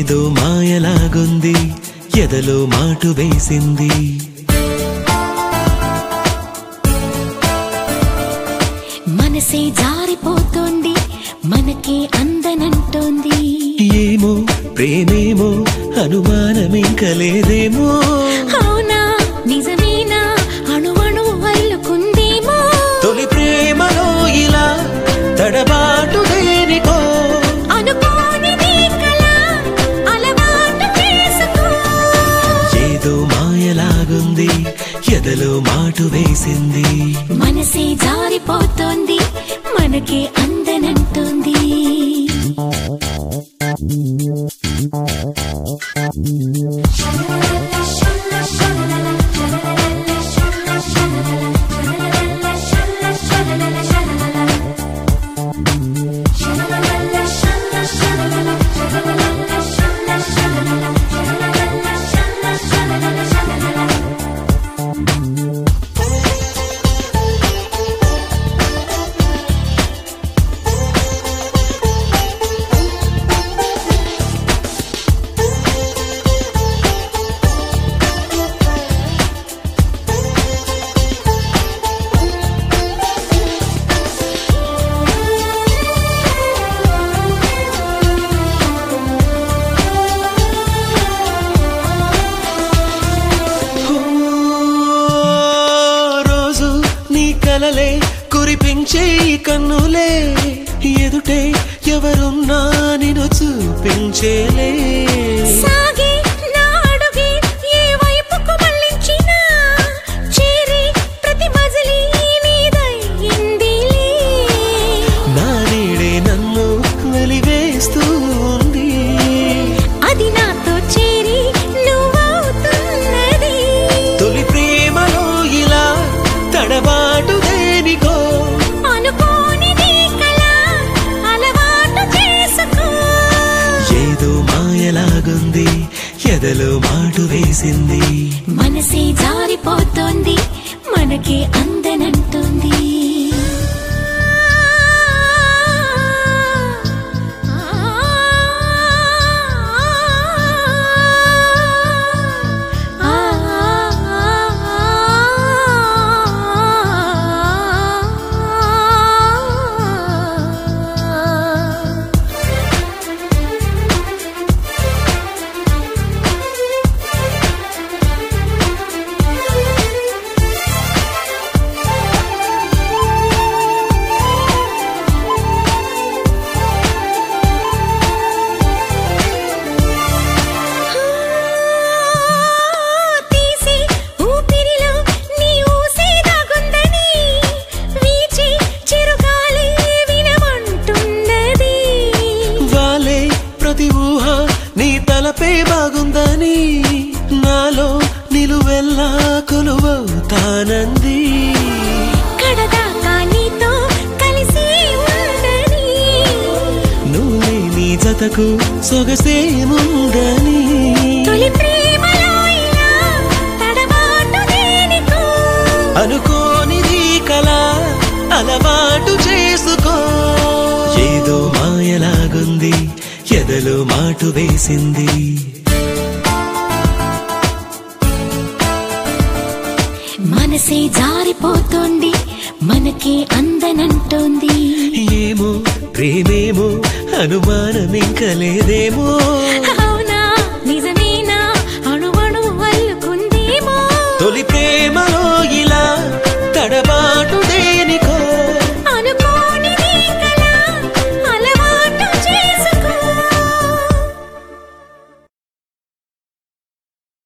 ఏదో మాయలాగుంది ఎదలో మాటు వేసింది మనసే జారిపోతోంది మనకే అందనంటోంది ఏమో ప్రేమేమో అనుమానమింక లేదేమో అవునా నిజమేనా అణువణు అల్లుకుందేమో తొలి ప్రేమలో ఇలా తడబాటు దేనికో అనుకోనిది కలా అలవాటు చేసుకో ఏదో మాయలాగుంది ఎదలో మాటు వేసింది మనసే జారిపోతోంది మనకే అందనంటోంది కలలే కురిపించే కన్నులే ఎదుటే ఎవరున్నా నిన్ను చూపించేలే సాగే నా అడుగే ఏ వైపుకు మళ్ళించినా చేరే ప్రతి మజిలీ నీదయ్యిందిలే నా నీడే నన్ను వెలివేస్తూ ఉంది అది నాతో చేరి నువ్వవుతున్నది తొలి ప్రేమలో ఇలా తడబాటు దేనికో అనుకోనిది కలా అలవాటు చేసుకో ఏదో మాయలాగుంది ఎదలో మాటు వేసింది మనసే జారిపోతోంది మనకే అందనంటోంది ప్రతి ఊహ నీ తలపే బాగుందని నాలో నిలువెల్లా కొలువవుతానంది కడదాకా నీతో కలిసి ఉండని నువ్వే నీ జతకు సొగసేముందని తొలి ప్రేమలో ఇలా తడబాటు దేనికో అనుకోనిది కలా అలవాటు చేసుకో ఏదో మాయలాగుంది ఎదలో మాటు వేసింది మనసే జారిపోతోంది మనకే అందనంటోంది ఏమో ప్రేమేమో అనుమానమింక లేదేమో అవునా నిజమేనా అణువణు అల్లుకుందేమో తొలి ప్రేమలో